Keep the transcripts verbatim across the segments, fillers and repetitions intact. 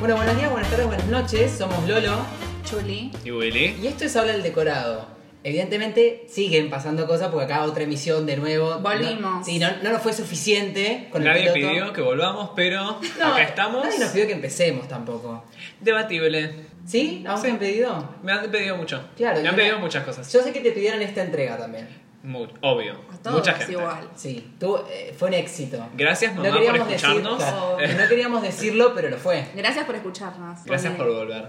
Bueno, buenos días, buenas tardes, buenas noches. Somos Lolo, Chuli y Willy. y esto es Habla el Decorado. Evidentemente siguen pasando cosas porque acá otra emisión de nuevo. Volvimos. No, sí, no, no nos fue suficiente con Nadie el piloto. pidió que volvamos, pero No, acá estamos. Nadie nos pidió que empecemos tampoco. Debatible. ¿Sí? ¿Aún Sí. te han pedido? Me han pedido mucho. Claro. Me han yo pedido no- muchas cosas. Yo sé que te pidieron esta entrega también. Mu- obvio. A todos Mucha gente. igual. Sí, tú, eh, fue un éxito. Gracias, mamá, No por queríamos decir- escucharnos. claro, no queríamos decirlo, pero lo fue. Gracias por escucharnos. Gracias Porque- por volver.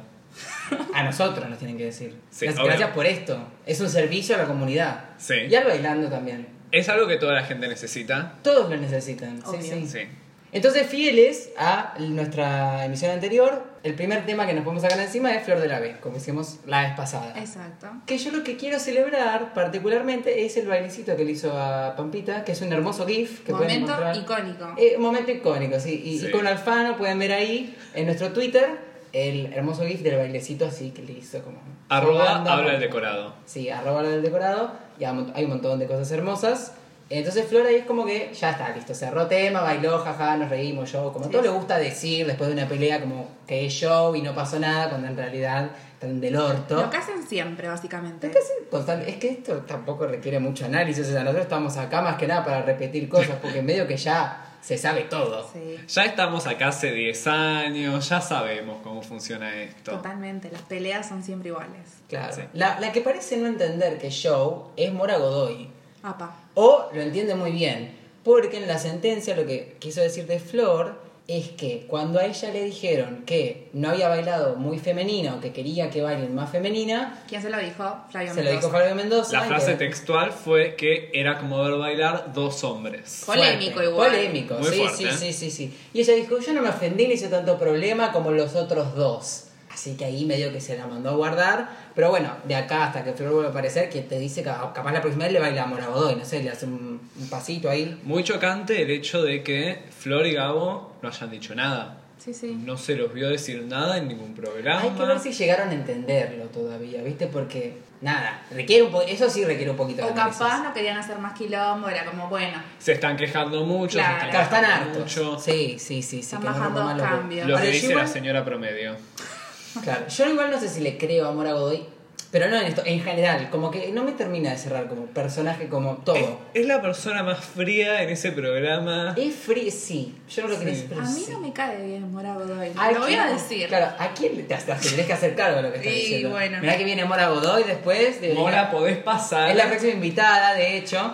A nosotros nos tienen que decir. Sí, gracias, obvio. gracias por esto. Es un servicio a la comunidad. Sí. Y al bailando también. Es algo que toda la gente necesita. Todos lo necesitan. Obvio. Sí, sí. Sí. Entonces, fieles a nuestra emisión anterior, el primer tema que nos podemos sacar encima es Flor de la B, como hicimos la vez pasada. Exacto. Que yo lo que quiero celebrar particularmente es el bailecito que le hizo a Pampita, que es un hermoso GIF que pueden Momento encontrar. icónico. Eh, un momento icónico, sí. Y, Sí. y con Alfano pueden ver ahí en nuestro Twitter el hermoso GIF del bailecito así que le hizo como... Arroba jugando a habla el Pampita. decorado. Sí, arroba habla del decorado. Y hay un montón de cosas hermosas. Entonces Flor ahí es como que ya está, listo, cerró tema, bailó, jaja, nos reímos, show, como Sí, todo sí. le gusta decir después de una pelea como que es show y no pasó nada, cuando en realidad están del orto. Lo que hacen siempre, básicamente. Lo que hacen constante- es que esto tampoco requiere mucho análisis, o sea, nosotros estamos acá más que nada para repetir cosas, porque medio que ya se sabe todo. Sí, Ya estamos acá hace diez años, ya sabemos cómo funciona esto. totalmente. Las peleas son siempre iguales. Claro. Sí. La, la que parece no entender que show es Mora Godoy. Apa. O lo entiende muy bien, porque en la sentencia lo que quiso decir de Flor es que cuando a ella le dijeron que no había bailado muy femenino, que quería que bailen más femenina, ¿Quién se lo dijo? Flavio se lo dijo Mendoza. Fabio Mendoza. La y frase que- textual fue que era como ver bailar dos hombres. Polémico fuerte, igual. Polémico, Muy sí, fuerte, sí, ¿eh? sí, sí, sí. Y ella dijo, yo no me ofendí, ni hice tanto problema como los otros dos. Así que ahí medio que se la mandó a guardar. Pero bueno, de acá hasta que Flor vuelva a aparecer, que te dice que capaz la próxima vez le baila a Mora Godoy, no sé, le hace un, un pasito ahí. Muy chocante el hecho de que Flor y Gabo no hayan dicho nada. Sí, sí. No se los vio decir nada en ningún programa. Hay que ver si llegaron a entenderlo todavía, ¿viste? Porque, nada, requiere un po- eso sí requiere un poquito de O análisis. capaz no querían hacer más quilombo, era como, bueno, Se están quejando mucho, Claro. se están Claro, están quejando hartos. mucho. Sí, sí, sí. sí Están que no bajando rompan dos los- cambios. Lo Ahora, que yo dice igual- la señora promedio. Claro, yo igual no sé si le creo a Mora Godoy, pero no en esto, en general, como que no me termina de cerrar como personaje, como Es, todo. es la persona más fría en ese programa. Es free, sí, yo no lo quería Sí. decir, pero a mí sí. no me cae bien Mora Godoy. ¿A Lo voy a quién? decir. Claro, ¿a quién le- te, te tenés que hacer cargo de lo que estás Y diciendo? bueno. Mirá que viene Mora Godoy después. De Mora, podés pasar. Es la próxima invitada, de hecho.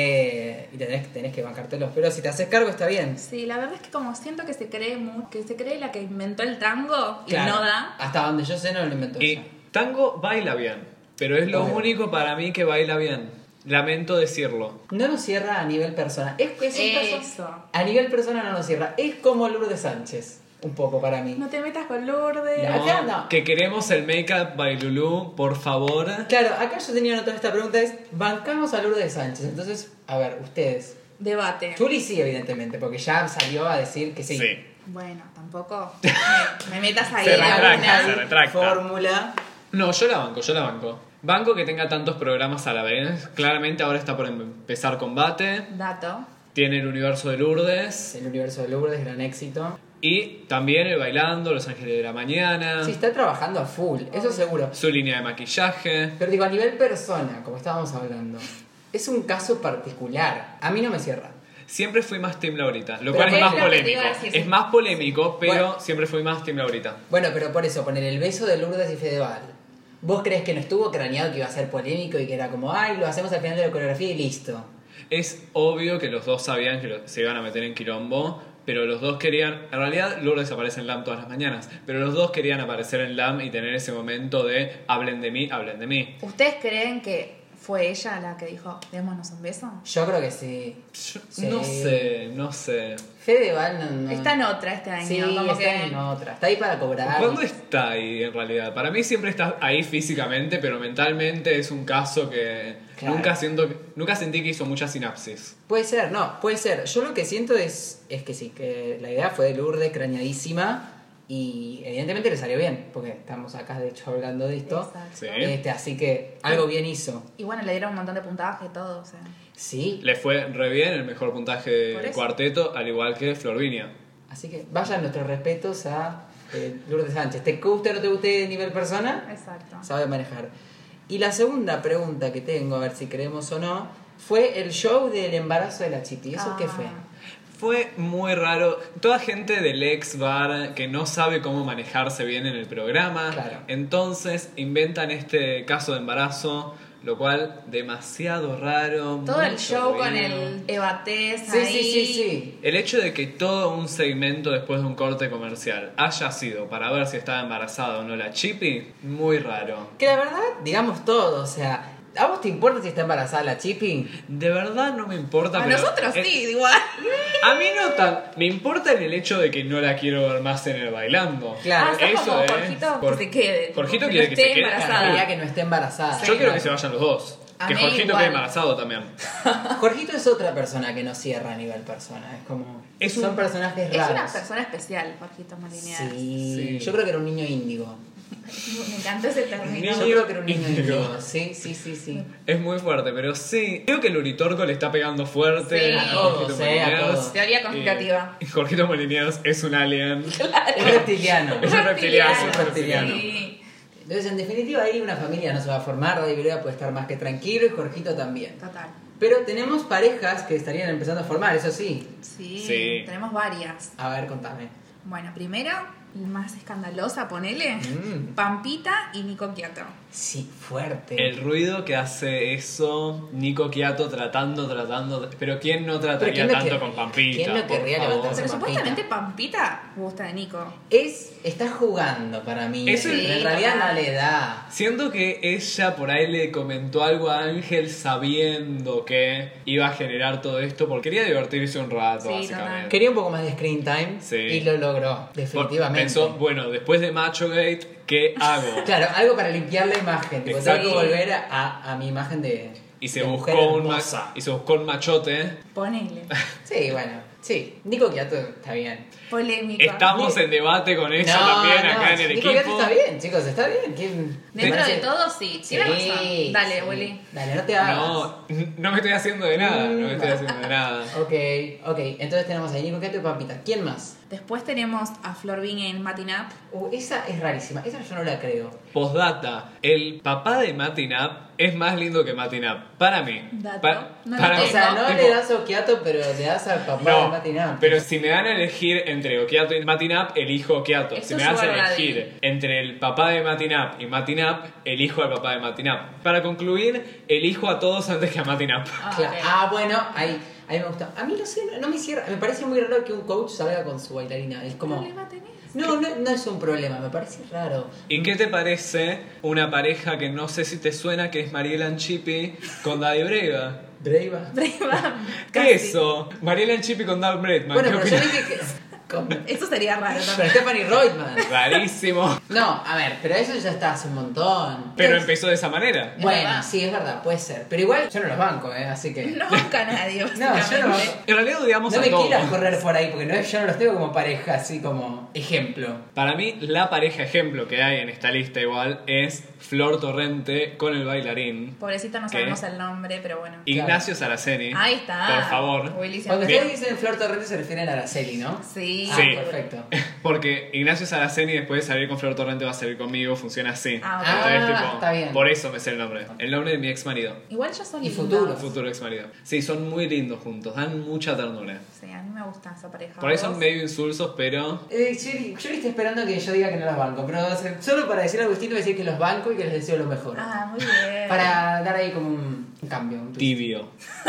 eh, y tenés, tenés que bancártelos. Pero si te haces cargo está bien. Sí, la verdad es que como siento que se cree mu- que se cree la que inventó el tango y Claro. no da. Hasta donde yo sé no lo inventó ella. Y Tango baila bien, pero es lo Obvio. único para mí que baila bien. Lamento decirlo. No nos cierra a nivel persona. Es, es un caso- Eso. a nivel persona no nos cierra. Es como Lourdes Sánchez. Un poco para mí. No te metas con Lourdes. No. Acá no. Que queremos el make-up by Lulú, por favor. Claro, acá yo tenía anotada esta pregunta. Es, bancamos a Lourdes Sánchez. Entonces, a ver, ustedes. Debate. Chuli sí, evidentemente, porque ya salió a decir que sí. Sí. Bueno, tampoco me, me metas ahí. Se en retracta, alguna- se retracta. Fórmula. No, yo la banco, yo la banco. Banco que tenga tantos programas a la vez. Claramente ahora está por empezar Combate. Dato. Tiene el universo de Lourdes. El universo de Lourdes, gran éxito. Y también el Bailando, Los Ángeles de la Mañana. Sí, está trabajando a full, eso seguro. Su línea de maquillaje. Pero digo, a nivel persona, como estábamos hablando, es un caso particular. A mí no me cierra. Siempre fui más Team Laurita, lo Pero cual es bueno, más es lo que te polémico. iba a decir, Es sí. más polémico, pero Bueno. siempre fui más Team Laurita. Bueno, pero por eso, poner el beso de Lourdes y Fedeval. ¿Vos crees que no estuvo craneado que iba a ser polémico y que era como, ay, lo hacemos al final de la coreografía y listo? Es obvio que los dos sabían que lo- se iban a meter en quilombo, pero los dos querían... En realidad, Lourdes aparece en L A M todas las mañanas, pero los dos querían aparecer en L A M y tener ese momento de hablen de mí, hablen de mí. ¿Ustedes creen que fue ella la que dijo, démonos un beso? Yo creo que sí. Yo Sí. No sé, no sé. Fedeval no, no. Está en otra este año. Sí, como está que... en otra. Está ahí para cobrar. ¿Cuándo está ahí en realidad? Para mí siempre está ahí físicamente, pero mentalmente es un caso que Claro. nunca siento, nunca sentí que hizo mucha sinapsis. Puede ser, no, puede ser. Yo lo que siento es, es que sí, que la idea fue de Lourdes, crañadísima, y evidentemente le salió bien, porque estamos acá de hecho hablando de esto. Exacto. Sí. Este, así que algo bien hizo. Y bueno, le dieron un montón de puntaje y todo, o sea. Sí, Le fue re bien el mejor puntaje Por del eso. cuarteto, al igual que Florvinia. así que vayan nuestros respetos a Eh, Lourdes Sánchez, ¿te guste o no te guste nivel persona? Exacto. Sabe manejar. Y la segunda pregunta que tengo, a ver si creemos o no, fue el show del embarazo de la Chipi. ¿Eso Ah. qué fue? Fue muy raro. Toda gente del ex bar que no sabe cómo manejarse bien en el programa. Claro. Entonces inventan este caso de embarazo, lo cual demasiado raro. Todo el mucho show con ruido. el Evatés Sí, ahí. sí, sí, sí. El hecho de que todo un segmento después de un corte comercial haya sido para ver si estaba embarazada o no la Chipi, muy raro. Que la verdad, digamos todo, o sea, ¿a vos te importa si está embarazada la Chipi? De verdad no me importa. A pero nosotros es- sí, igual. A mí no tan. Me importa en el hecho de que no la quiero ver más en el bailando. Claro, Ah, sos eso como es. Jorgito Por- que se quede. Jorgito que quiere no que se esté quede. embarazada. Quería que no esté embarazada. Yo quiero Claro. que se vayan los dos. A que mí Jorgito igual. quede embarazado también. Jorgito es otra persona que no cierra a nivel persona. Es como. Es son un- personajes Es raros. una persona especial, Jorgito Molinear. Sí. Sí. Yo creo que era un niño índigo. Me encanta ese término. Niño Yo creo que era un niño índigo. índigo. Sí, sí, sí, sí. Es muy fuerte, pero sí. Creo que el Uritorco le está pegando fuerte Sí. a A Jorgito todos, eh, a Moliniers. todos. Teoría conspirativa. Y Jorgito Moliniers es un alien. Es reptiliano. Es un reptiliano. Es un reptiliano. Sí, Entonces, en definitiva, ahí una familia no se va a formar. David Vereda puede estar más que tranquilo y Jorgito también. total. Pero tenemos parejas que estarían empezando a formar, eso sí. Sí, Sí. tenemos varias. A ver, contame. Bueno, primero, y más escandalosa, ponele, Mm. Pampita y Nico Quiato. Sí, fuerte. El ruido que hace eso, Nico Quiato tratando, tratando. de- Pero ¿quién no Pero trataría ¿quién no tanto quer- con Pampita? quién no por querría favor? levantarse? Pero Pampita. supuestamente Pampita gusta de Nico. Es, está jugando para mí. Eso pero es- en realidad total. no le da. Siento que ella por ahí le comentó algo a Ángel sabiendo que iba a generar todo esto porque quería divertirse un rato, Sí, básicamente. total. Quería un poco más de screen time Sí. y lo logró, definitivamente. Pensó, bueno, después de Machogate, ¿qué hago? Claro, algo para limpiar la imagen. Tipo, tengo Exacto. que volver a, a mi imagen de. Y se, de buscó mujer un ma- hermosa. y se buscó un machote. Ponele. Sí, bueno. Sí, Nico Quiato está bien. Polémica. Estamos en debate con ella también acá en el Nico equipo. Quiato está bien, chicos, está bien. ¿Quién- Dentro me de parece- todo, sí. Tiene Sí, razón. Dale, sí. Willy. Dale, no te hagas. No, no me estoy haciendo de nada, no me estoy Mm. haciendo de nada. Ok, ok. Entonces tenemos a Nico Quiato y Pampita. ¿Quién más? Después tenemos a Flor Viña en Matinap. Uh, esa es rarísima. Esa yo no la creo. Postdata, el papá de Matinap es más lindo que Matinap. Para mí. Dato. Pa- No lo para tengo. O sea, no tipo, le das a Okiato, pero le das al papá de No, Matinap. pero si me dan a elegir entre Okiato y Matinap, elijo Okiato. Esto Si me es das a Sugar Daddy. elegir entre el papá de Matinap y Matinap, elijo al papá de Matinap. Para concluir, elijo a todos antes que a Matinap. Ah, Claro. ok. Ah, bueno, ahí, ahí me gusta. A mí no sé, no, no me cierra. Me parece muy raro que un coach salga con su bailarina. Es ¿Qué como. problema tenés? No, no, no es un problema, me parece raro. ¿Y qué te parece una pareja que no sé si te suena, que es Mariela Anchipi con Daddy Breva? Breva. Breva. Casi. Eso, Mariela Anchipi con Daddy Bretman. Bueno, ¿qué pero yo opinas? dije que. Con, Eso sería raro con también. Stephanie Reutemann. Rarísimo. No, a ver, pero eso ya está hace un montón. Pero Es- empezó de esa manera. Es Bueno, verdad. sí, es verdad, puede ser. Pero igual yo no los banco, ¿eh? Así que. No banca a nadie, No, básicamente. yo no banco. En realidad odiamos No a me todos. quieras correr por ahí, porque no, es- yo no los tengo como pareja, así como ejemplo. Para mí, la pareja ejemplo que hay en esta lista igual es Flor Torrente con el bailarín. Pobrecita, no ¿Qué? sabemos el nombre, pero bueno. Ignacio Saraceni. Ahí está. Por favor. Willy Cuando siempre- ustedes dicen Flor Torrente se refieren a Araceli, ¿no? Sí. Ah, Sí. perfecto. Porque Ignacio Saraceni después de salir con Flor Torrente va a salir conmigo, funciona así. Ah, ok. Entonces, Ah, tipo, está bien. por eso me sé el nombre. El nombre de mi ex marido. Igual ya son Y lindos. futuro. Futuro ex marido. Sí, son muy lindos juntos, dan mucha ternura. Sí, a mí me gusta esa pareja. Por ahí son ¿Vos? medio insulsos, pero Eh, Yuri, Yuri está esperando que yo diga que no los banco, pero o sea, solo para decir algo distinto, voy a decir que los banco y que les deseo lo mejor. Ah, muy bien. Para dar ahí como un, un cambio. Un twist. tibio.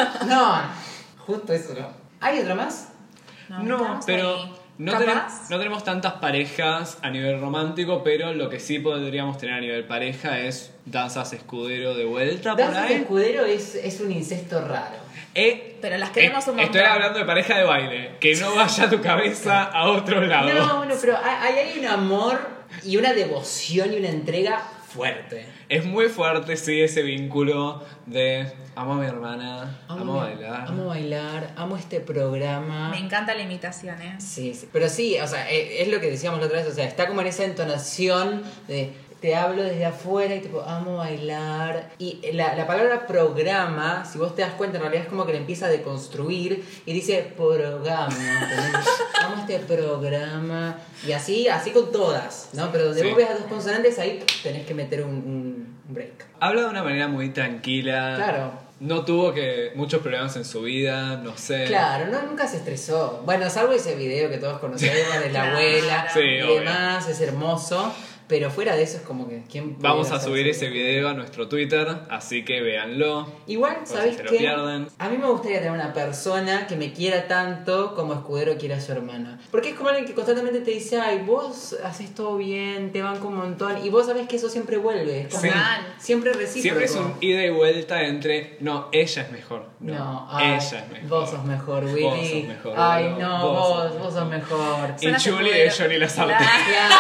No, justo eso no. ¿Hay otro más? No, No, estamos pero ahí. no ¿Capaz? tenemos, no tenemos tantas parejas a nivel romántico, pero lo que sí podríamos tener a nivel pareja es Danzas Escudero de vuelta por Danzas de ahí. Escudero es, es un incesto raro. Eh, Pero las queremos eh, un montón. Estoy hablando de pareja de baile, que no vaya tu cabeza a otro lado. No, bueno, pero hay, hay un amor y una devoción y una entrega fuerte. Es muy fuerte, sí, ese vínculo de amo a mi hermana, amo, a bailar. Amo bailar, amo este programa. Me encanta la imitación, ¿eh? Sí, sí, pero sí, o sea, eh, es lo que decíamos la otra vez, o sea, está como en esa entonación de te hablo desde afuera y tipo, amo bailar. Y la, la palabra programa, si vos te das cuenta, en realidad es como que le empieza a deconstruir y dice programa. ¿Entendés? Amo este programa. Y así, así con todas, ¿no? Pero donde Sí. vos veas dos consonantes, ahí tenés que meter un, un break. Habla de una manera muy tranquila. Claro. No tuvo que muchos problemas en su vida, no sé. Claro, no, nunca se estresó. Bueno, salvo ese video que todos conocemos de la Claro. abuela Sí, y obvio. demás, es hermoso. Pero fuera de eso es como que... ¿quién Vamos pudiera a hacer subir eso? ese video a nuestro Twitter, así que véanlo. Igual, Por si ¿sabés se lo qué? pierden. A mí me gustaría tener una persona que me quiera tanto como Escudero quiere a su hermana. Porque es como alguien que constantemente te dice, ay, vos haces todo bien, te banco un montón. Y vos sabés que eso siempre vuelve. Es como Sí. siempre recíproco. Siempre es un ida y vuelta entre, no, ella es mejor. No, No, ay, ella es mejor. Vos sos mejor, Willy. Vos sos mejor, Ay, boludo. no, Vos vos, sos vos sos mejor. Y Son las Julie Escudero. es Johnny Lazarte. Claro.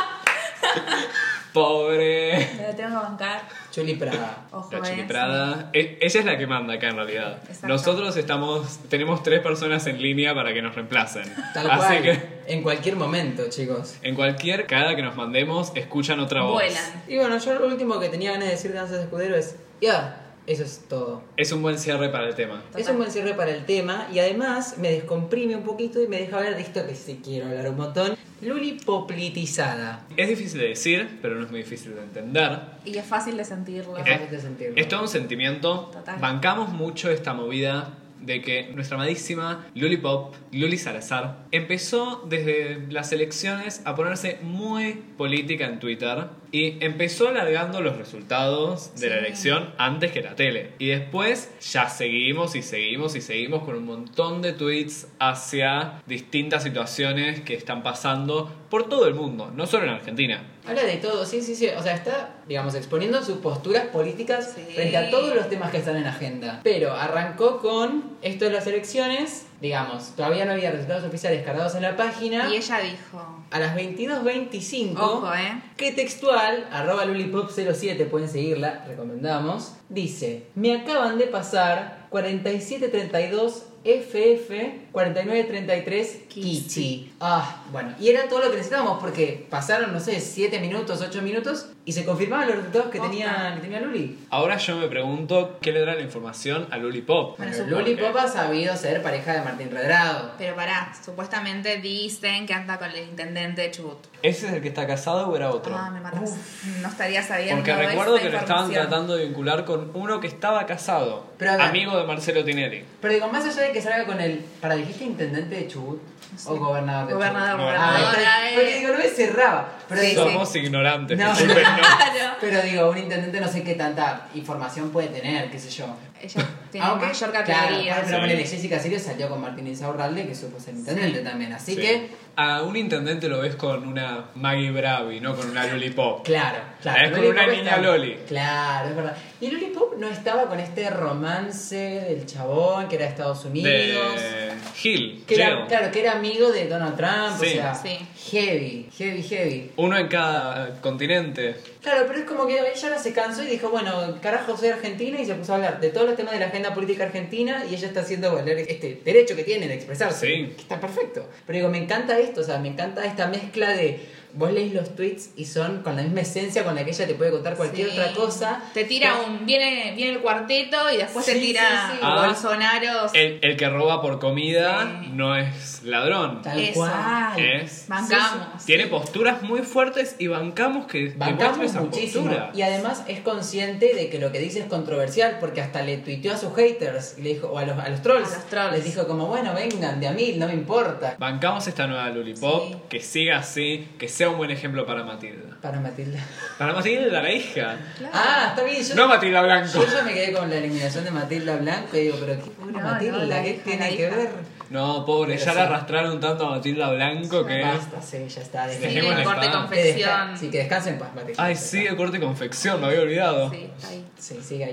Claro. Pobre. Me la tengo que bancar. Chuli Prada. Ojo, La eh, Chuli sí. Prada. E- Ella es la que manda acá en realidad. Exacto. Nosotros estamos, tenemos tres personas en línea para que nos reemplacen. Tal Así cual. que En cualquier momento, chicos. en cualquier cada que nos mandemos, escuchan otra voz. Vuelan. Y bueno, yo lo último que tenía ganas de decir de Danzas de Escudero es, ya, eso es todo. Es un buen cierre para el tema. Total. Es un buen cierre para el tema y además me descomprime un poquito y me deja ver de esto que sí quiero hablar un montón. Luli poplitizada. Es difícil de decir, pero no es muy difícil de entender. Y es fácil de sentirlo. Es Eh, fácil de sentirlo. Es todo un sentimiento. Total. Bancamos mucho esta movida de que nuestra amadísima Luli Pop, Luli Salazar, empezó desde las elecciones a ponerse muy política en Twitter y empezó alargando los resultados de la Sí. elección antes que la tele. Y después ya seguimos y seguimos y seguimos con un montón de tweets hacia distintas situaciones que están pasando por todo el mundo, no solo en Argentina. Habla de todo, sí, sí, sí. O sea, está, digamos, exponiendo sus posturas políticas Sí. frente a todos los temas que están en agenda. Pero arrancó con esto de las elecciones, digamos, todavía no había resultados oficiales cargados en la página. Y ella dijo, A las veintidós veinticinco, ojo, eh. que textual, arroba lulipop cero siete, pueden seguirla, recomendamos, dice, me acaban de pasar cuarenta y siete treinta y dos F F cuarenta y nueve treinta y tres Kichi. Ah, bueno, y era todo lo que necesitábamos porque pasaron, no sé, siete minutos, ocho minutos y se confirmaban los resultados que Posta. tenía, que tenía Luli. Ahora yo me pregunto qué le dará la información a Luli Pop. Bueno, Bueno, supongo Luli que- Pop ha sabido ser pareja de Martín Redrado. Pero pará, supuestamente dicen que anda con el intendente Chubut. ¿Ese es el que está casado o era otro? Ah, me matas. No estaría sabiendo. Porque recuerdo esta que lo estaban información. tratando de vincular con uno que estaba casado, Pero a ver. amigo de Marcelo Tinelli. Pero digo, más allá de que salga con el... ¿Para dijiste intendente de Chubut? Sí. ¿O gobernador de Gobernador, Chubut? gobernador. Ah, está- eh. porque digo, no me cerraba. Pero Sí, digo, sí. Somos ignorantes, No. disculpen, ¿no? Claro. pero digo, un intendente no sé qué tanta información puede tener, qué sé yo. Ella tiene Aunque, mayor claro, categoría. pero Sí. ponele, Jessica Sirio salió con Martín Insaurralde, que supo ser intendente también. Así Sí. que, A un intendente lo ves con una Maggie Bravi, no con una Luli Pop. claro, claro. Es con Luli una Pop niña está- Loli. Claro, es verdad. Y Luli Pop no estaba con este romance del chabón que era de Estados Unidos. De Hill, Que era, Jill. claro, que era amigo de Donald Trump, Sí. o sea, Sí. heavy, heavy, heavy. Uno en cada continente. Claro, pero es como que ella no se cansó y dijo, bueno, carajo, soy argentina, y se puso a hablar de todos los temas de la agenda política argentina y ella está haciendo valer este derecho que tiene de expresarse. Sí. Que está perfecto. Pero digo, me encanta esto, o sea, me encanta esta mezcla de... Vos leís los tweets y son con la misma esencia con la que ella te puede contar cualquier Sí. otra cosa. Te tira Pero- un. Viene, viene el cuarteto y después te Sí, tira sí, sí. Ah. Bolsonaros. El, el que roba por comida Sí. no es ladrón. Tal Eso. cual. Es- Bancamos. Tiene posturas muy fuertes y bancamos que Bancamos demuestre esa muchísimo. postura. Y además es consciente de que lo que dice es controversial porque hasta le tuiteó a sus haters y le dijo, o a los, a los trolls. A los trolls. Les dijo como, bueno, vengan de a mí, no me importa. Bancamos esta nueva Luli Pop, Sí. que siga así, que sea un buen ejemplo para Matilda. Para Matilda. Para Matilda, la hija. Claro. Ah, está bien. Yo, No Matilda Blanco. yo ya me quedé con la eliminación de Matilda Blanco y digo, pero ¿qué No, Matilda? no, la ¿Qué hija, tiene la que hija. ver? No, pobre, Pero ya sí. la arrastraron tanto a Matilda Blanco que... Basta, sí, ya está. Sí, Dejémosla el en corte paz. Que desca- confección. Sí, que descanse en paz, Matilda. Ay, Ya sí, está. el corte confección, me había olvidado. Sí, está ahí. Sí, sigue ahí.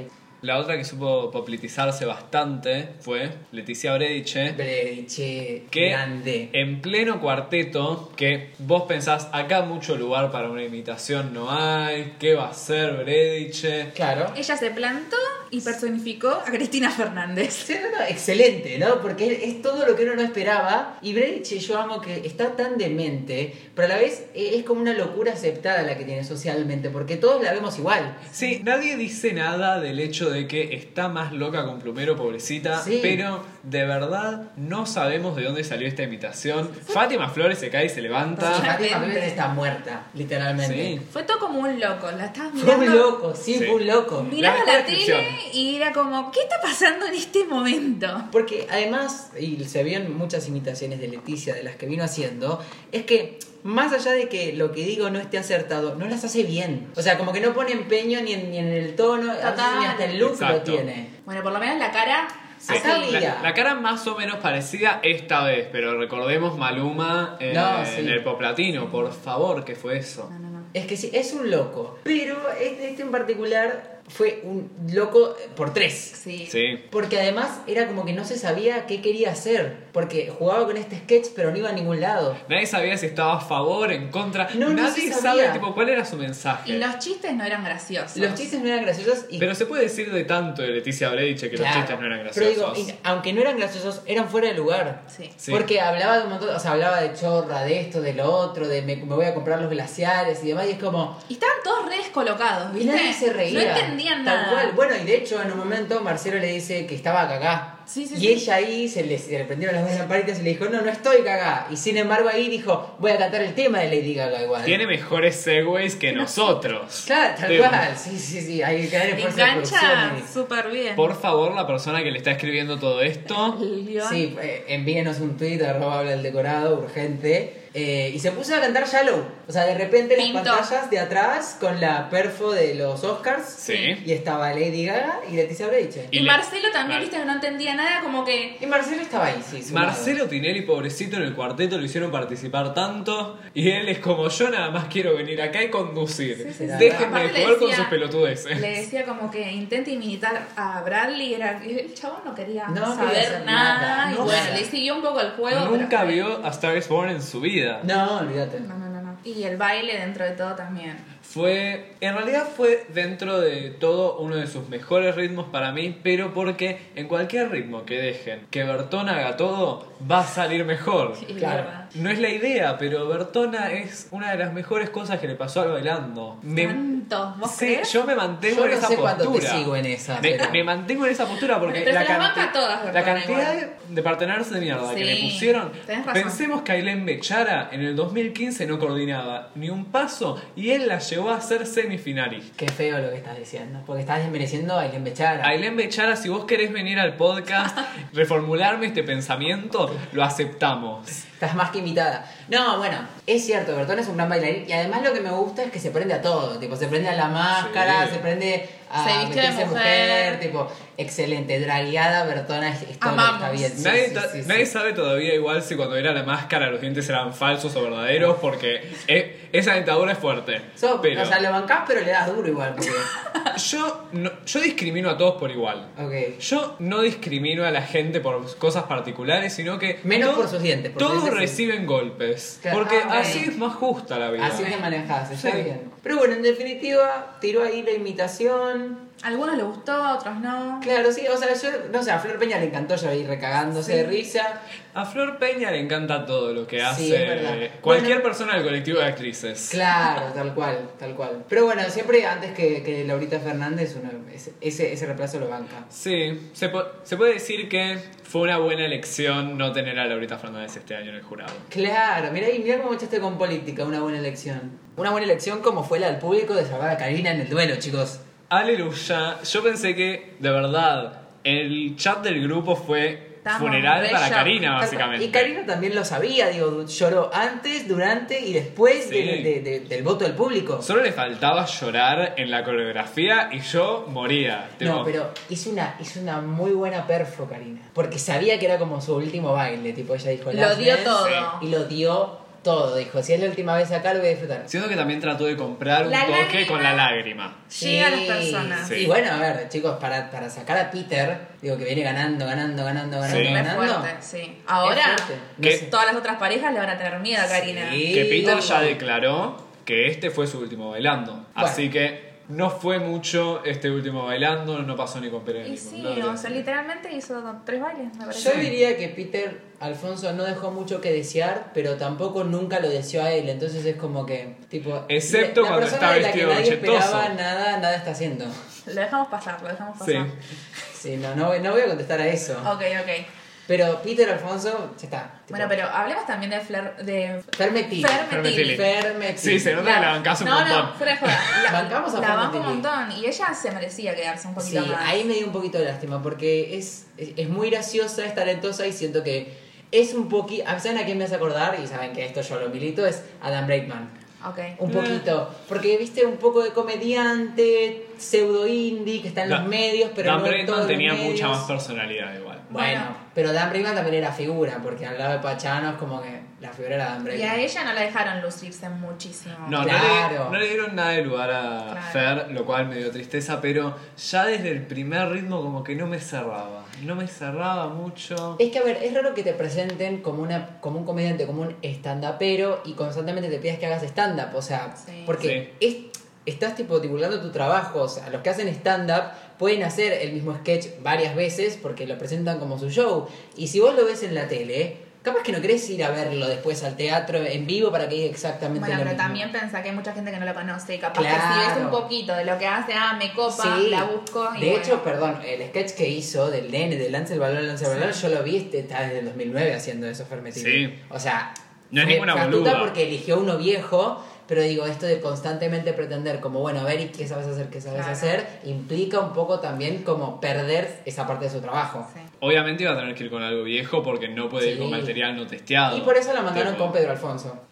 La otra que supo politizarse bastante fue Leticia Brediche. Brediche, Que grande. en pleno cuarteto, que vos pensás, acá mucho lugar para una imitación no hay, ¿qué va a hacer Brediche? Claro. Ella se plantó y personificó a Cristina Fernández. Sí, no, no, excelente, ¿no? Porque es, es todo lo que uno no esperaba. Y Brediche, yo amo que está tan demente, pero a la vez eh, es como una locura aceptada la que tiene socialmente, porque todos la vemos igual. Sí, nadie dice nada del hecho de que está más loca con Plumero, pobrecita, Sí. pero de verdad no sabemos de dónde salió esta imitación. Fátima Flores se cae y se levanta. Fátima Totalmente. Flores está muerta, literalmente. Sí. Fue todo como un loco. La estabas Fue mirando. un loco, sí, Sí. fue un loco. Miraba La la, mejor tele descripción. y era como, ¿qué está pasando en este momento? Porque además, y se vio en muchas imitaciones de Leticia, de las que vino haciendo, es que más allá de que lo que digo no esté acertado, no las hace bien. O sea, como que no pone empeño ni en, ni en el tono, a veces Total. ni hasta el look Exacto. lo tiene. Bueno, por lo menos la cara. Sí. Acá así. había. La, la cara más o menos parecida esta vez, pero recordemos Maluma eh, No, sí. en el Pop Latino, por favor, ¿qué fue eso? No, no, no. Es que sí, es un loco. Pero este, este en particular fue un loco por tres. Sí. Sí. Porque además era como que no se sabía qué quería hacer. Porque jugaba con este sketch, pero no iba a ningún lado. Nadie sabía si estaba a favor, en contra. No, no Nadie se sabe sabía. tipo, cuál era su mensaje. Y los chistes no eran graciosos. Los chistes no eran graciosos y Pero se puede decir de tanto de Leticia Brediche que Claro, los chistes no eran pero graciosos. digo, y- aunque no eran graciosos, eran fuera de lugar. Sí. Sí. Porque hablaba de un montón, o sea, hablaba de chorra, de esto, de lo otro, de me, me voy a comprar los glaciares y demás, y es como, Y estaban todos re descolocados, y ¿viste? nadie se reía. No entendían Tal nada. cual. Bueno, y de hecho, en un momento Marcelo le dice que estaba cagá. Sí, sí, y sí. ella ahí se le, se le prendieron las dos lamparitas y le dijo, no, no estoy cagá. Y sin embargo ahí dijo, voy a cantar el tema de Lady Gaga igual. Tiene mejores segways que nosotros. Claro, tal Sí. cual. Sí, sí, sí. Hay que dar esfuerzo de Engancha producción. súper bien. Por favor, la persona que le está escribiendo todo esto, El guión. Sí, eh, envíenos un tweet, arroba habla el decorado, urgente. Eh, y se puso a cantar Shallow. O sea, de repente las Pintó. pantallas de atrás con la perfo de los Oscars. Sí. Y estaba Lady Gaga y Leticia Brediche. Y, Y le- Marcelo también, Vale. viste, que no entendía nada, como que... Y Marcelo estaba ahí, sí. sumado. Marcelo Tinelli, pobrecito, en el cuarteto lo hicieron participar tanto. Y él es como, yo nada más quiero venir acá y conducir. Sí, sí, sí. Déjenme Aparte de le jugar con decía- sus pelotudeces. Le decía como que intente imitar a Bradley, era, y el chabón no quería No quería saber hacer nada, nada, y no, bueno, nada. le siguió un poco el juego. Nunca pero- vio a Star is Born en su vida. No, olvídate. No, no, no, no. Y el baile dentro de todo también. Fue, en realidad fue dentro de todo uno de sus mejores ritmos para mí, pero porque en cualquier ritmo que dejen que Bertona haga todo, va a salir mejor. Sí, Claro. verdad. No es la idea, pero Bertona es una de las mejores cosas que le pasó al bailando. Me- ¿Tanto? ¿Vos sí, crees? yo me mantengo Yo en no esa sé cuánto te postura. sigo en esa, Me, pero- me mantengo en esa postura porque Pero la, se las canti- banca todas, la Bertona, cantidad igual. de partenarios de mierda que le Sí, pusieron. tenés razón. Pensemos que Ailén Bechara en el dos mil quince no coordinaba ni un paso y él la llevó a ser semifinalista. Qué feo lo que estás diciendo. Porque estás desmereciendo a Ailén Bechara. Ailén Bechara, si vos querés venir al podcast, reformularme este pensamiento, lo aceptamos. Estás más que invitada. No, bueno, es cierto, Bertona es un gran bailarín. Y además lo que me gusta es que se prende a todo. Tipo, se prende a la máscara, Sí. se prende a Se vistió de vestirse mujer. Tipo, excelente. Dragueada, Bertona es, es todo lo que Amamos. está bien. Sí, Nadie, sí, ta- sí, sí. nadie sabe todavía igual si cuando era la máscara los dientes eran falsos o verdaderos porque e- esa dentadura es fuerte. So, Pero O sea, lo bancás, pero le das duro igual. Porque... yo, no- yo discrimino a todos por igual. ok. Yo no discrimino a la gente por cosas particulares, sino que... Menos todo- por sus dientes, por Todos sus dientes sí. reciben golpes. Claro. Porque Ah, así ok. es más justa la vida. Así te manejás, está Sí. bien. Pero bueno, en definitiva, tiró ahí la imitación. A algunos les gustó, a otros no. Claro, sí, o sea, yo, no sé, a Flor Peña le encantó, yo ahí recagándose Sí. de risa. A Flor Peña le encanta todo lo que Sí, hace es verdad. cualquier Bueno. persona del colectivo de actrices. Claro, tal cual, tal cual. Pero bueno, siempre antes que, que Laurita Fernández, uno, ese, ese, ese reemplazo lo banca. Sí, se, po- se puede decir que fue una buena elección no tener a Laurita Fernández este año en el jurado. Claro, mira, y mira cómo echaste con política, una buena elección. Una buena elección como fue la del público de salvar a Karina en el duelo, chicos. Aleluya. Yo pensé que, de verdad, el chat del grupo fue Estamos funeral re para shock. Karina, básicamente. Y Karina también lo sabía, digo, lloró antes, durante y después Sí. de- de- de- del voto del público. Solo le faltaba llorar en la coreografía y yo moría. No, Tipo, pero hizo una, hizo una muy buena perfo, Karina. Porque sabía que era como su último baile, tipo ella dijo Lo "Last dio Dance", todo. y lo dio todo, dijo. Si es la última vez acá, lo voy a disfrutar. Siento que también trató de comprar un La toque lágrima. con la lágrima. Llega a las personas. Sí. Y bueno, a ver, chicos, para, para sacar a Peter, digo que viene ganando, ganando, ganando, ganando, Sí. Es ganando. fuerte, sí. Ahora, Es fuerte. No ¿Qué? sé. todas las otras parejas le van a tener miedo a Karina. Sí. Que Peter ya Ojo. declaró que este fue su último bailando. Así que no fue mucho este último bailando, no pasó ni con Pérez Y ni con sí, Gloria. o sea, literalmente hizo tres bailes, me parece. Yo diría que Peter Alfonso no dejó mucho que desear, pero tampoco nunca lo deseó a él. Entonces es como que, tipo. Excepto la cuando persona está de la que vestido nadie ochetoso. esperaba nada, nada está haciendo. Lo dejamos pasar, lo dejamos Sí. pasar. Sí, no, no, voy- no voy a contestar a eso. Ok, ok. Pero Peter Alfonso, ya está. tipo, Bueno, pero hablemos también de Fler, de Fermetili. Fermetili. Fermetili. Sí, se nota que la bancás un no, montón. No, fuera de joda. La, Bancamos a la banco un Fermetili. montón. Y ella se merecía quedarse un Sí, poquito más. ahí me dio un poquito de lástima porque es, es, es muy graciosa, es talentosa y siento que es un poquito. ¿Saben a quién me hace acordar? Y saben que esto yo lo milito, es Adam Brakeman. Ok. Un Eh. poquito. Porque viste un poco de comediante, pseudo indie, que está en Da- los medios, pero Dan no en Brakeman todos los tenía medios. mucha más personalidad igual. Bueno, Bueno. pero Dan Brakeman también era figura, porque al lado de Pachano es como que la figura era Dan Y Brakeman. a ella no la dejaron lucirse muchísimo. No, Claro. no, le, no le dieron nada de lugar a Claro. Fer, lo cual me dio tristeza, pero ya desde el primer ritmo como que no me cerraba. No me cerraba mucho. Es que, a ver, es raro que te presenten como una como un comediante, como un stand-upero y constantemente te pidas que hagas stand-up. O sea, Sí. porque es, estás tipo divulgando tu trabajo. O sea, los que hacen stand-up pueden hacer el mismo sketch varias veces porque lo presentan como su show. Y si vos lo ves en la tele, capaz que no querés ir a verlo después al teatro en vivo para que diga exactamente Bueno, lo pero mismo. también pensá que hay mucha gente que no lo conoce. Y capaz que Claro. si ves un poquito de lo que hace, ah, me copa, Sí. la busco. Y de bueno. hecho, perdón, el sketch que hizo del nene, del Lance el Balón, Lance el Balón, Sí. yo lo vi, este, está desde el dos mil nueve haciendo eso, Fermetini. Sí. O sea, No es fue ninguna fatuta boluda. porque eligió uno viejo, pero digo, esto de constantemente pretender como, bueno, a ver, ¿y qué sabes hacer, qué sabes Claro. hacer? Implica un poco también como perder esa parte de su trabajo. Sí. Obviamente iba a tener que ir con algo viejo porque no puede ir Sí. con material no testeado. Y por eso la mandaron Tipo, con Pedro Alfonso.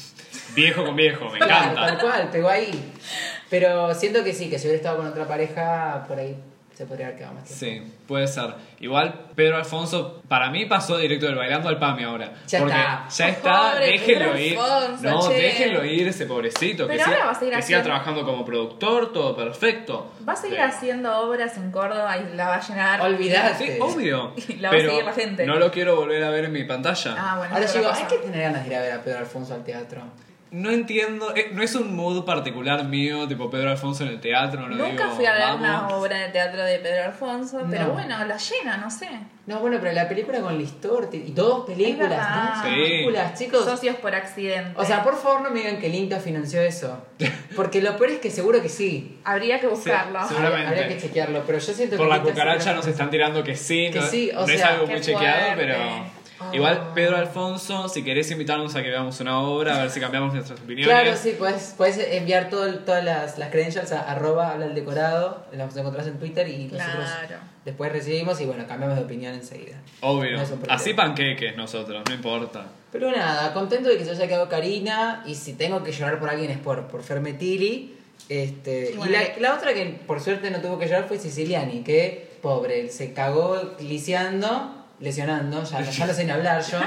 Viejo con viejo, me Claro, encanta. tal cual, pegó ahí. Pero siento que sí, que si hubiera estado con otra pareja, por ahí se podría haber quedado más tiempo. Sí, puede ser. Igual Pedro Alfonso, para mí pasó directo del bailando al PAMI ahora. Ya porque está. ya está, Pobre déjenlo Pedro ir. Alfonso, no, che. déjenlo ir ese pobrecito. Pero que ahora siga, va a seguir que siga haciendo- trabajando como productor, todo perfecto. Va a seguir Pero- haciendo obras en Córdoba y la va a llenar. Olvidate. Sí, obvio. Y la va a pero seguir la gente. no lo quiero volver a ver en mi pantalla. Ah, bueno. Ahora es digo, otra hay cosa. que tener ganas de ir a ver a Pedro Alfonso al teatro. No entiendo, eh, no es un mood particular mío, tipo Pedro Alfonso en el teatro, no Nunca digo, fui a ver vamos. una obra de teatro de Pedro Alfonso, pero No. bueno, la llena, no sé. No, bueno, pero la película con Listor y dos películas, Es verdad. dos Sí. películas, chicos. Socios por accidente. O sea, por favor no me digan que el Inca financió eso. Porque lo peor es que seguro que sí. Habría que buscarlo. Sí, seguramente. Habría que chequearlo, pero yo siento Por que la el Inca cucaracha sí nos están tirando que sí, Que no, sí, o no es sea, algo qué muy chequeado, fuerte. pero Oh. igual Pedro Alfonso, si querés invitarnos a que veamos una obra, a ver si cambiamos nuestras opiniones. Claro, sí, puedes, puedes enviar todo, el- todas las, las credentials a arroba habla el decorado, las encontrás en Twitter y nosotros Claro. después recibimos y bueno, cambiamos de opinión enseguida. Obvio. No es un problema. Así panqueques nosotros, no importa. Pero nada, contento de que se haya quedado Karina y si tengo que llorar por alguien es por, por Fermetili. Este, Y y bueno, la, que- la otra que por suerte no tuvo que llorar fue Siciliani, que pobre, se cagó lisiando, lesionando, ya, ya no sé ni hablar yo,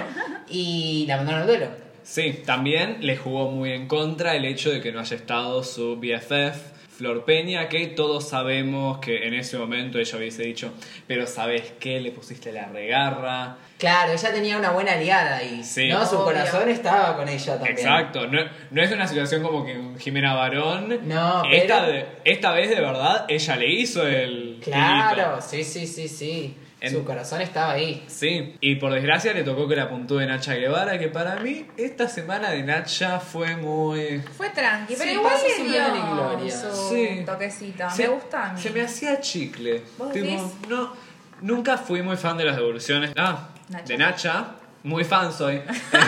y la mandaron al duelo. Sí, también le jugó muy en contra el hecho de que no haya estado su B F F, Flor Peña, que todos sabemos que en ese momento ella hubiese dicho, pero ¿sabes qué? Le pusiste la regarra. Claro, ella tenía una buena aliada y Sí. ¿no? su Obvio. corazón estaba con ella también. Exacto, no, no es una situación como que Jimena Barón. No, esta, pero- de- esta vez de verdad ella le hizo el... Claro, hilito. sí, sí, sí, sí. En- Su corazón estaba ahí. Sí, y por desgracia le tocó que la puntúe Nacha Guevara, que para mí esta semana de Nacha fue muy... Fue tranqui, pero Sí, igual pasó le sin dio pena ni gloria. su Sí. toquecito. Se- Me gusta a mí. Se me hacía chicle. ¿Vos Tipo, decís? no, nunca fui muy fan de las devoluciones. Ah, Nacha. de Nacha. Muy fan soy.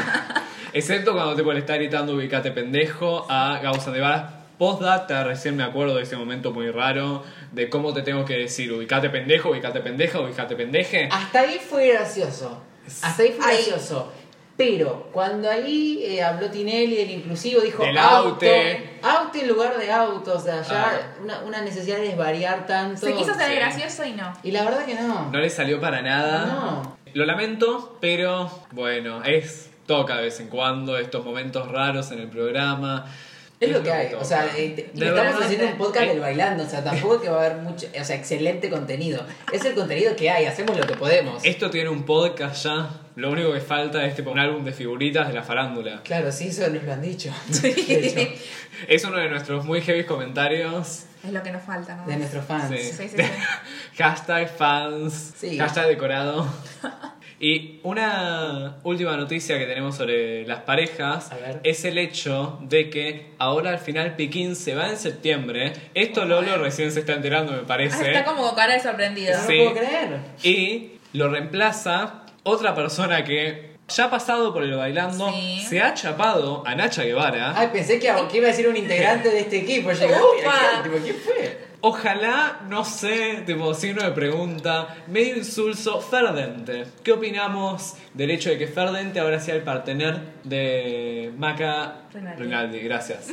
Excepto cuando tipo le está gritando ubicate pendejo a Gausa de Varas. Postdata, recién me acuerdo de ese momento muy raro de cómo te tengo que decir ubicate pendejo, ubicate pendeja, ubicate pendeje. Hasta ahí fue gracioso. Hasta ahí fue Ahí. gracioso. Pero cuando ahí eh, habló Tinelli, el inclusivo dijo Del auto, aute. auto en lugar de auto, o sea, ya Ah. una, una necesidad de desvariar tanto. Se quiso ser Sí. gracioso y no. Y la verdad que no. No le salió para nada. No. Lo lamento, pero bueno, es toca de vez en cuando estos momentos raros en el programa. Es lo que hay, toca. o sea, eh, te- De estamos verdad, haciendo un podcast eh, del bailando, o sea, tampoco es que va a haber mucho, o sea, excelente contenido. Es el contenido que hay, hacemos lo que podemos. Esto tiene un podcast ya. Lo único que falta es tipo un álbum de figuritas de la farándula. Claro, sí, eso nos lo han dicho. Sí. De hecho, Es uno de nuestros muy heavy comentarios. Es lo que nos falta, ¿no? de nuestros fans. Sí. Sí, sí, sí. Hashtag fans. Sí. Hashtag decorado. Y una última noticia que tenemos sobre las parejas A ver. es el hecho de que ahora al final Piquín se va en septiembre. Esto Lolo recién se está enterando, me Ah, parece. está como con cara de sorprendido. No Sí. lo puedo creer. Y lo reemplaza otra persona que ya ha pasado por el bailando, Sí. se ha chapado a Nacha Guevara. Ay, pensé que, que iba a decir un integrante de este equipo. Yo digo, uy, Upa. ¿quién, tipo, ¿quién fue? Ojalá, no sé, tipo signo de pregunta, medio insulso, Ferdente. ¿Qué opinamos del hecho de que Ferdente ahora sea el partener de Maca Rinaldi. Rinaldi? Gracias.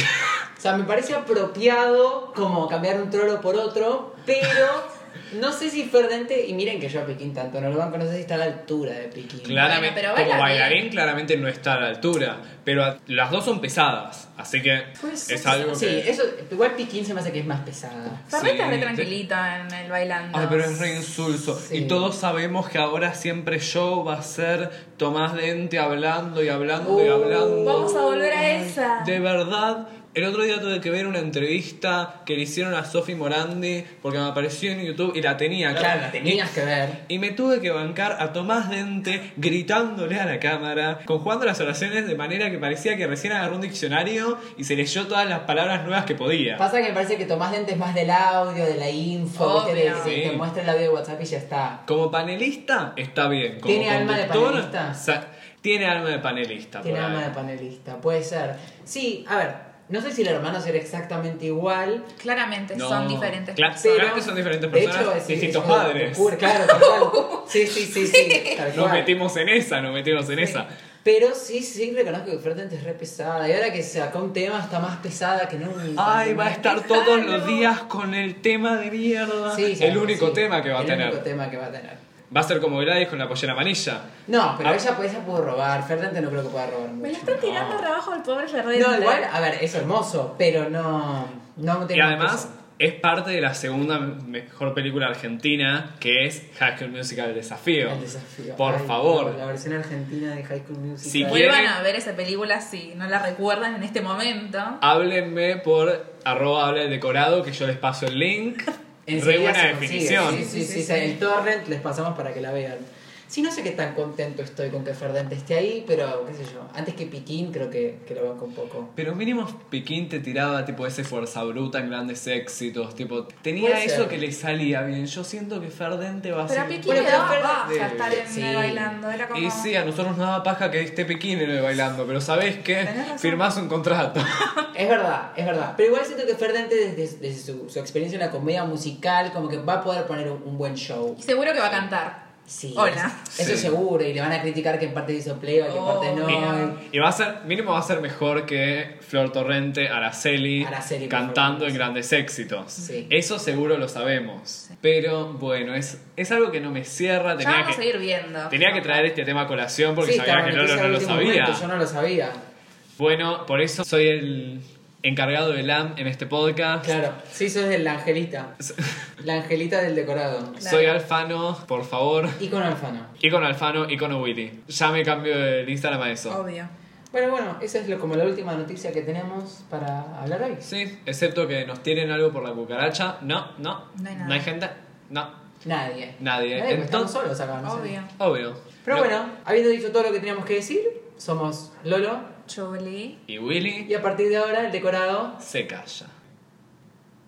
O sea, me parece apropiado como cambiar un trolo por otro, pero no sé si Ferdente, y miren que yo a Piquín tanto no lo banco, no sé si está a la altura de Piquín. Claramente, pero como baila bailarín, bien. claramente no está a la altura. Pero a- las dos son pesadas, así que Pues, es algo sí, que. eso, igual Piquín se me hace que es más pesada. Ferreta Sí. es re tranquilita en el bailando. Ay, pero es re insulso. Sí. Y todos sabemos que ahora siempre show va a ser Tomás Dente hablando y hablando y Uh, hablando. Vamos a volver a esa. De verdad, el otro día tuve que ver una entrevista que le hicieron a Sofi Morandi porque me apareció en YouTube y la tenía acá. Claro, la tenías que ver. Y me tuve que bancar a Tomás Dente gritándole a la cámara, conjugando las oraciones de manera que parecía que recién agarró un diccionario y se leyó todas las palabras nuevas que podía. Pasa que me parece que Tomás Dente es más del audio, de la info, ¿viste? De- Obvio. de- Sí. te muestra el audio de WhatsApp y ya está. Como panelista está bien. Como ¿Tiene alma de conductor, panelista? sa- Tiene alma de panelista. Tiene por ahí. alma de panelista, puede ser. Sí, a ver, no sé si el hermano será exactamente igual. Claramente No, son diferentes claro, personas. Claramente son diferentes de personas, hecho, es- distintos es una padres. locura, claro, tal cual. Sí, sí, sí, sí. Tal Nos cual. metimos en esa, nos metimos en Sí. esa. Pero sí, sí, reconozco que Ferdente es re pesada. Y ahora que sacó un tema está más pesada que nunca. Ay, va a estar todos los días con el tema de mierda. Sí, sí, el único sí. tema que va a El tener. único tema que va a tener. Va a ser como Gladys con la pollera amarilla. No, pero Ah. ella, pues, ella pudo robar. Ferdente no creo que pueda robar mucho. Me la están tirando No. re abajo al pobre Ferrete. No, igual, a ver, es hermoso, pero no. No Y tiene además peso. es parte de la segunda mejor película argentina, que es High School Musical El Desafío. El desafío. Por Ay, favor. La versión argentina de High School Musical. Si Vuelvan quieren- a ver esa película si no la recuerdan en este momento. Háblenme por arroba habla el decorado, que yo les paso el link. Enseguida Re buena se consigue. definición. Sí, sí, sí, Sí, sí, sí. sí. El torrent les pasamos para que la vean. Sí, no sé qué tan contento estoy con que Ferdente esté ahí, pero qué sé yo. Antes que Piquín creo que, que lo banco un poco. Pero mínimo Piquín te tiraba tipo ese fuerza bruta en grandes éxitos. Tipo, tenía Puede eso ser. que le salía bien. Yo siento que Ferdente va a Pero a ser. Piquín Bueno, le pero daba Ferrete- paja estar en Sí. el bailando. Era como... Y sí, a nosotros nos daba paja que esté Piquín en el bailando, pero ¿sabés qué? Tenés razón. Firmás un contrato. Es verdad, es verdad. Pero igual siento que Ferdente, desde, desde su, su experiencia en la comedia musical, como que va a poder poner un, un buen show. Y seguro que va a cantar. Sí. Hola. Eso Sí. seguro. Y le van a criticar que en parte hizo playback, que en parte no. Obvio. Y va a ser, mínimo va a ser mejor que Flor Torrente, Araceli, Araceli, por cantando favor. en grandes éxitos. Sí. Eso seguro lo sabemos. Pero bueno, es, es algo que no me cierra. Ya Tenía vamos a que, seguir viendo. tenía que traer este tema a colación porque Sí, sabía estaba que noticia Lolo no al lo último sabía. momento, yo no lo sabía. Bueno, por eso soy el encargado del A M en este podcast. Claro, sí, sos el Angelita. La Angelita del decorado. Soy Alfano, por favor. Y con Alfano. Icono Alfano, Icono Willy. Ya me cambio el Instagram a eso. Obvio. Bueno, bueno, esa es lo, como la última noticia que tenemos para hablar hoy. Sí, excepto que nos tienen algo por la cucaracha. No, no. No hay nada. gente. No. Nadie. Nadie. porque Entonces- estamos solos acá, no sé. Obvio. Obvio. Pero No. bueno, habiendo dicho todo lo que teníamos que decir, somos Lolo. Chuli. Y Willy Y a partir de ahora, el decorado se calla.